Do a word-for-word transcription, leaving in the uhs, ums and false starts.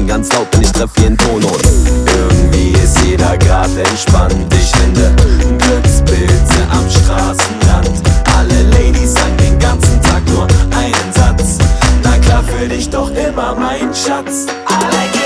sing ganz laut, denn ich treff jeden Ton und irgendwie ist jeder grad entspannt. Ich finde Glückspilze am Straßenrand. Alle Ladies sagen den ganzen Tag nur einen Satz: na klar, für dich doch immer mein Schatz. I like it.